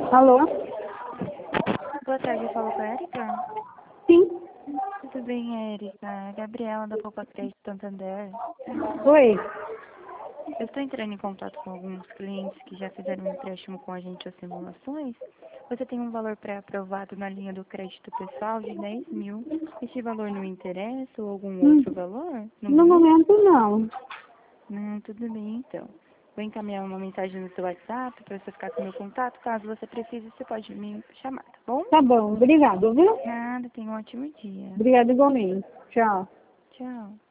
Alô? Boa tarde, eu falo com a Erika? Sim. Tudo bem, Erika? É a Gabriela da Poupa Crédito Santander. Oi. Eu estou entrando em contato com alguns clientes que já fizeram um empréstimo com a gente às simulações. Você tem um valor pré-aprovado na linha do crédito pessoal de 10 mil. Este valor não interessa ou algum outro valor? No momento, não. Não, tudo bem então. Vou encaminhar uma mensagem no seu WhatsApp para você ficar com o meu contato. Caso você precise, você pode me chamar, tá bom? Tá bom. Obrigado, viu? Nada, tenha um ótimo dia. Obrigada igualmente. Tchau. Tchau.